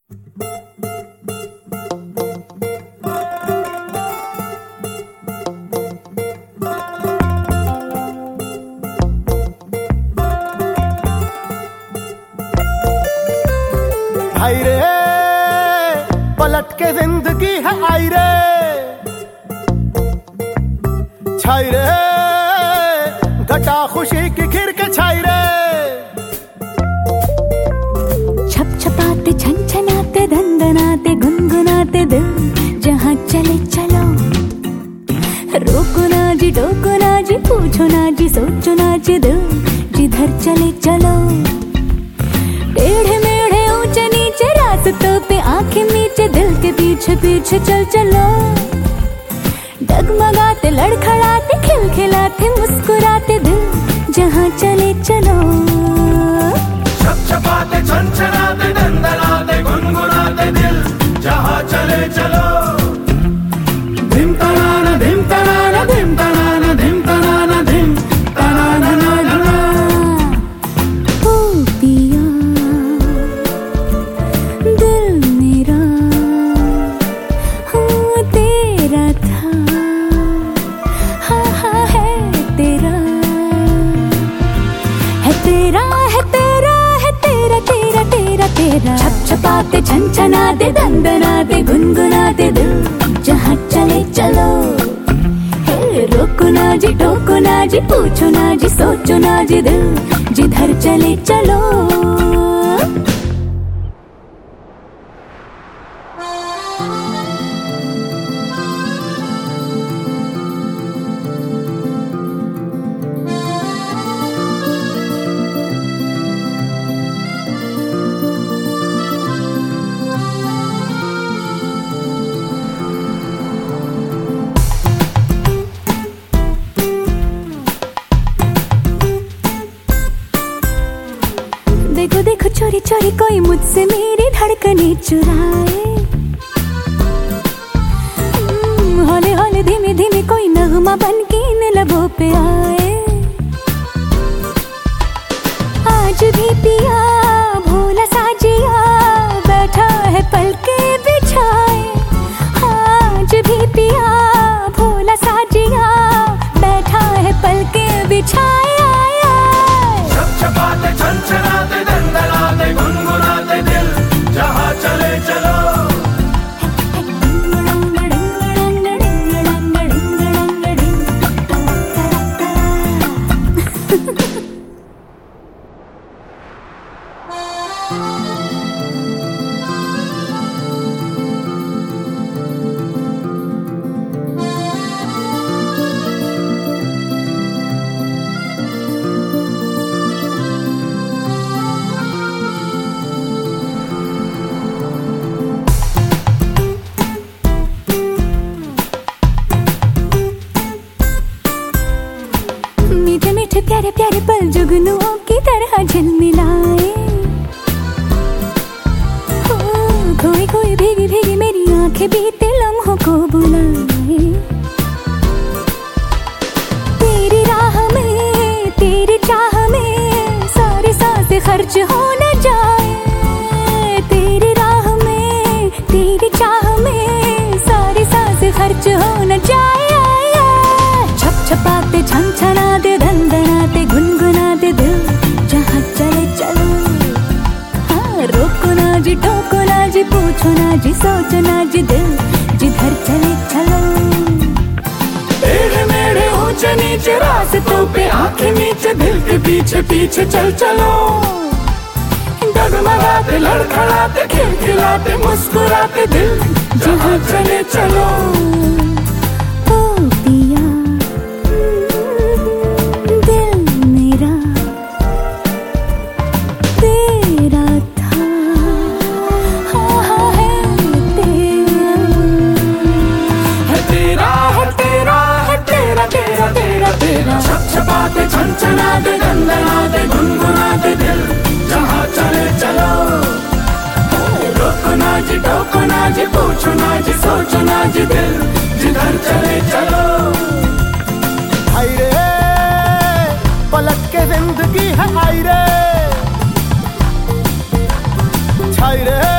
हाय रे पलट के जिंदगी है आई रे, छाई रे घटा खुशी की खिर के छाई रे। छप छपाते छन छनाते दंदनाते गुनगुनाते दिल जहाँ चले चलो। रोको ना जी टोको ना जी पूछो ना जी सोचो ना जी दिल जिधर चले चलो। टेढ़े मेढ़े ऊंचे नीचे रास्तों पे आंखें नीचे दिल के पीछे पीछे चल चलो। डगमगाते लड़खड़ाते खिलखिलाते मुस्कुराते दिल जहाँ चले चलो। छपछपाते छनछनाते दंदनाते गुनगुनाते दिल जहाँ चले चलो। धिम तनाना धिम तनाना धिम तनाना धिम तनाना धिम तनाना ना ना ना। ओ पिया दिल मेरा हाँ तेरा था, हाँ हाँ है तेरा, है तेरा है तेरा है तेरा तेरा तेरा तेरा। छप छपाते छन छनाते दंदनाते गुनगुनाते दिल जहाँ चले चलो। रोको ना जी टोको ना जी पूछो ना जी सोचो ना जी दिल जिधर चले चलो। देखो देखो चोरी चोरी कोई मुझसे मेरी धड़कने चुराए। हौले हौले धीमे धीमे कोई नगमा बन के इन लबों पे आए। आज भी पिया भोला साजिया बैठा है पलके बिछाए। आज भी पिया भोला साजिया बैठा है पलके बिछाए। छपछपाते छनछनाते दंदनाते गुनगुनाते दिल जहाँ चले चलो। मीठे मीठे प्यारे प्यारे पल जुगनुओं की तरह झिलमिलाए। खोई खोई भीगी भीगी मेरी आंखें बीते लम्हों को बुलाए। तेरी राह में तेरी चाह में सारी सांसें खर्च हो न जाए। तेरी राह में तेरी चाह में सारी सांसें खर्च हो न जाए। छप छपाते छन छनाते दंदनाते गुनगुनाते दिल जहाँ चले चलो। हाँ रोको ना जी टोको ना जी पूछो ना जी सोचो ना जी दिल जिधर चले चलो। टेढ़े मेढ़े ऊंचे नीचे रास्तों पे आंखें नीचे दिल के पीछे पीछे चल चलो। डगमगाते लड़खड़ाते खिलखिलाते मुस्कुराते दिल जहाँ चले चलो। ओ पिया दिल मेरा तेरा था, हाँ हाँ है तेरा, है तेरा है तेरा है तेरा तेरा तेरा तेरा। छपछपाते छनछनाते दंदनाते गुनगुनाते दिल जहाँ चले चलो। रोको ना जी टोको ना जी पूछो ना जी सोचो ना जी दिल जिधर चले चलो। हाय रे पलट के जिंदगी है आई रे, छाई रे